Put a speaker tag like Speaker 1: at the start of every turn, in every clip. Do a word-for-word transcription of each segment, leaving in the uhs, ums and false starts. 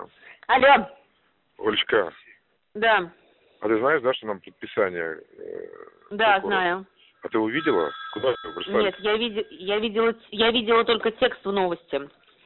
Speaker 1: Алло.
Speaker 2: Олечка,
Speaker 1: Да.
Speaker 2: а ты знаешь, да, что нам предписание? Э,
Speaker 1: Да,
Speaker 2: прокурора?
Speaker 1: знаю.
Speaker 2: А ты увидела? Куда ты его прислали?
Speaker 1: Нет, я, види... я, видела... я видела только текст в новости.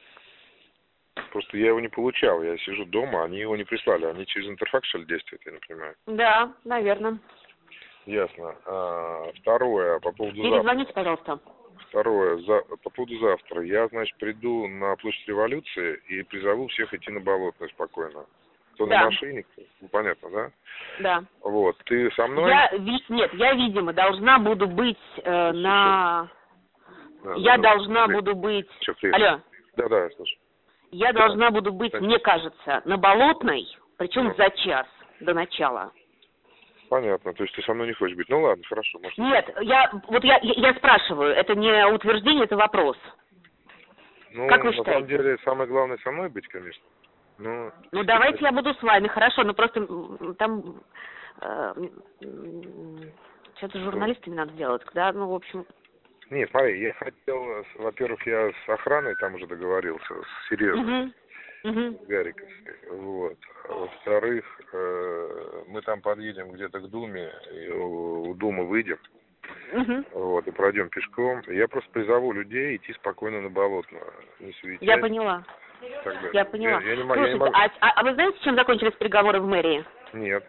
Speaker 2: Просто я его не получал. Я сижу дома, они его не прислали. Они через интерфакс, что ли, действуют, я не понимаю.
Speaker 1: Да, наверное.
Speaker 2: Ясно. А, второе, по поводу завтра.
Speaker 1: Перезвоните, пожалуйста.
Speaker 2: Второе, за, по поводу завтра. Я, значит, приду на площадь Революции и призову всех идти на Болотную спокойно. Кто
Speaker 1: Да.
Speaker 2: на машине, ну, понятно, да?
Speaker 1: Да.
Speaker 2: Вот, ты со мной?
Speaker 1: Я, ви- нет, я, видимо, должна буду быть э, на...
Speaker 2: Да,
Speaker 1: я
Speaker 2: да,
Speaker 1: должна
Speaker 2: да.
Speaker 1: буду быть...
Speaker 2: Чё, ты?
Speaker 1: Алло.
Speaker 2: Да-да, я слышу.
Speaker 1: Я
Speaker 2: Да.
Speaker 1: должна буду быть,
Speaker 2: Да.
Speaker 1: мне кажется, на Болотной, причем
Speaker 2: Ну.
Speaker 1: за час до начала.
Speaker 2: Понятно, то есть ты со мной не хочешь быть. Ну ладно, хорошо. Может...
Speaker 1: Нет, я вот я, я я спрашиваю, это не утверждение, это вопрос.
Speaker 2: Ну,
Speaker 1: Как вы
Speaker 2: на
Speaker 1: считаете?
Speaker 2: самом деле, самое главное со мной быть, конечно. Ну,
Speaker 1: Ну давайте я буду с вами, хорошо, но просто м, там э, м, что-то с журналистами надо делать, да, ну в общем.
Speaker 2: Не, смотри, я хотел, с- во-первых, я с охраной там уже договорился, с Сережей,
Speaker 1: Угу, угу.
Speaker 2: с Гариковской, вот. А во-вторых, э, мы там подъедем где-то к Думе, и у, у Думы выйдем,
Speaker 1: Угу.
Speaker 2: вот, и пройдем пешком. Я просто призову людей идти спокойно на Болотную, не суетясь.
Speaker 1: Я поняла.
Speaker 2: и так далее.
Speaker 1: Я поняла.
Speaker 2: Я, я не могу, я не
Speaker 1: Слушайте,
Speaker 2: могу.
Speaker 1: а, а, а вы знаете, чем закончились переговоры в мэрии?
Speaker 2: Нет.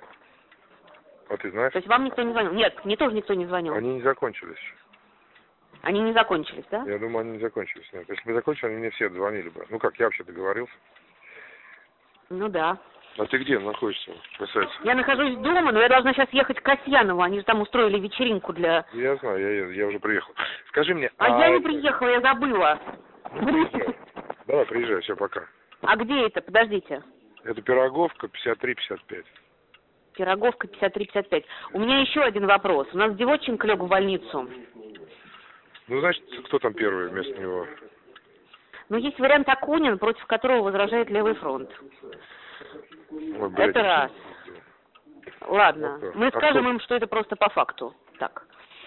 Speaker 2: А ты знаешь?
Speaker 1: То есть вам никто не звонил? Нет, мне тоже никто не звонил.
Speaker 2: Они не закончились.
Speaker 1: Они не закончились, да?
Speaker 2: Я думаю, они не закончились. Нет. Если бы закончили, они мне все звонили бы. Ну как, я вообще договорился.
Speaker 1: Ну да.
Speaker 2: А ты где находишься, красавица?
Speaker 1: Я нахожусь дома, но я должна сейчас ехать к Касьянову. Они же там устроили вечеринку для...
Speaker 2: Я знаю, я, я, я уже приехал. Скажи мне,
Speaker 1: А,
Speaker 2: а...
Speaker 1: я не приехала, я забыла.
Speaker 2: Приезжай. Давай, приезжай, все, пока.
Speaker 1: А где это? Подождите.
Speaker 2: Это Пироговка, пятьдесят три пятьдесят пять.
Speaker 1: Пироговка пятьдесят три пятьдесят пять. У меня еще один вопрос. У нас Девотченко лег в больницу.
Speaker 2: Ну, значит, кто там первый вместо него?
Speaker 1: Но есть вариант Акунин, против которого возражает Левый фронт.
Speaker 2: Ой, блядь,
Speaker 1: Это раз. Ладно.
Speaker 2: Вот так.
Speaker 1: Мы
Speaker 2: А
Speaker 1: скажем
Speaker 2: кто?
Speaker 1: им, что это просто по факту. Так.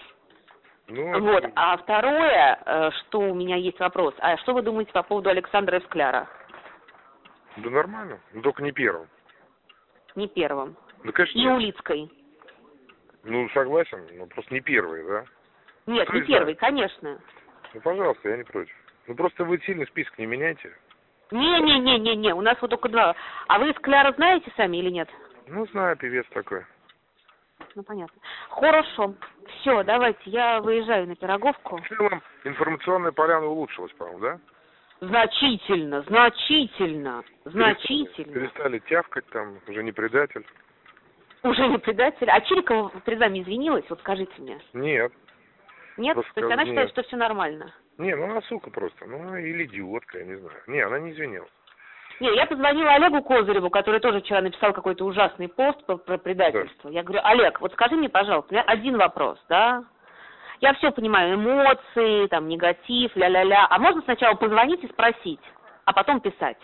Speaker 2: Ну,
Speaker 1: Вот.
Speaker 2: это-
Speaker 1: А второе, э, что у меня есть вопрос. А что вы думаете по поводу Александра Эскляра?
Speaker 2: Да нормально, но только не первым.
Speaker 1: Не первым.
Speaker 2: Ну, конечно,
Speaker 1: И
Speaker 2: нет.
Speaker 1: Улицкой.
Speaker 2: Ну, согласен, но просто не первый, да?
Speaker 1: Нет,
Speaker 2: Кто
Speaker 1: не
Speaker 2: из
Speaker 1: первый,
Speaker 2: нас?
Speaker 1: конечно.
Speaker 2: Ну, пожалуйста, я не против. Ну, просто вы сильно список не меняйте.
Speaker 1: Не-не-не-не-не, у нас вот только два. А вы Скляра знаете сами или нет?
Speaker 2: Ну, знаю, певец такой.
Speaker 1: Ну, понятно. Хорошо. Все, давайте, я выезжаю на Пироговку.
Speaker 2: В целом, информационная поляна улучшилась, по-моему, да?
Speaker 1: Значительно, значительно, значительно.
Speaker 2: Перестали тявкать там, уже не предатель.
Speaker 1: Уже не предатель. А Чирикова перед вами извинилась? Вот скажите мне.
Speaker 2: Нет.
Speaker 1: Нет?
Speaker 2: Просто
Speaker 1: То есть она
Speaker 2: нет.
Speaker 1: считает, что все нормально?
Speaker 2: Не, ну она сука просто. Ну, или идиотка, я не знаю. Не, она не извинилась.
Speaker 1: Не, я позвонила Олегу Козыреву, который тоже вчера написал какой-то ужасный пост про, про предательство. Я говорю, Олег, вот скажи мне, пожалуйста, у меня один вопрос, да? Я все понимаю, эмоции, там, негатив, ля-ля-ля. А можно сначала позвонить и спросить, а потом писать?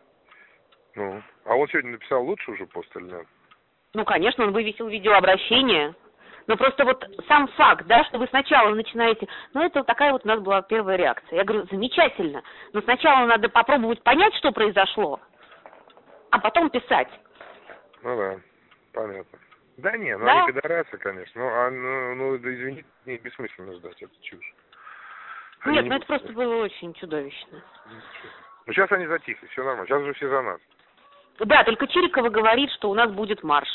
Speaker 2: Ну, а он сегодня написал лучше уже пост или нет?
Speaker 1: Ну, конечно, он вывесил видеообращение. Но просто вот сам факт, да, что вы сначала начинаете... Ну, это вот такая вот у нас была первая реакция. Я говорю, замечательно, но сначала надо попробовать понять, что произошло, а потом писать.
Speaker 2: Ну да, понятно. Да не, ну
Speaker 1: Да?
Speaker 2: они пидорасы, конечно. Ну, а, ну, ну да извините, не, бессмысленно ждать, это чушь. Они
Speaker 1: Нет,
Speaker 2: не
Speaker 1: ну это
Speaker 2: будут-
Speaker 1: просто было очень чудовищно.
Speaker 2: Ну, сейчас они затихли, все нормально. Сейчас уже все за нас.
Speaker 1: Да, только Чирикова говорит, что у нас будет марш.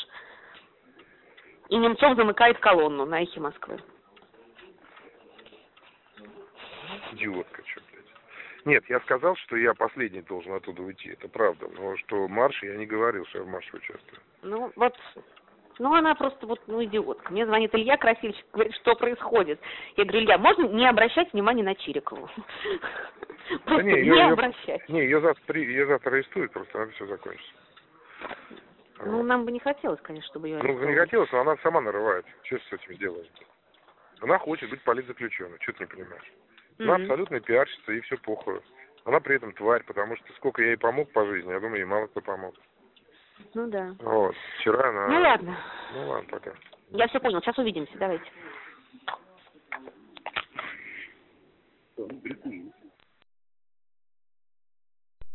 Speaker 1: И Немцов замыкает колонну на эхе Москвы.
Speaker 2: Идиотка, что, блядь. Нет, я сказал, что я последний должен оттуда уйти, это правда. Но что марш, я не говорил, что я в марше участвую.
Speaker 1: Ну, вот, ну она просто вот, ну, идиотка. Мне звонит Илья Красильщик, говорит, что происходит. Я говорю, Илья, можно не обращать внимания на Чирикову? Просто
Speaker 2: не,
Speaker 1: не
Speaker 2: её- её-
Speaker 1: обращать.
Speaker 2: Не, ее завтра, при- ее завтра арестуют, просто надо все закончится.
Speaker 1: Ну,
Speaker 2: Вот.
Speaker 1: нам бы не хотелось, конечно, чтобы ее
Speaker 2: Ну, не
Speaker 1: арестовали.
Speaker 2: хотелось, но она сама нарывает. Что с этим сделаешь? Она хочет быть политзаключенной, что ты не понимаешь? Она
Speaker 1: Мгм.
Speaker 2: абсолютно пиарщица, и все похуй. Она при этом тварь, потому что сколько я ей помог по жизни, я думаю, ей мало кто помог.
Speaker 1: Ну да.
Speaker 2: Вот. Вчера она...
Speaker 1: Ну ладно.
Speaker 2: Ну ладно, пока.
Speaker 1: Я все понял. Сейчас увидимся. Давайте.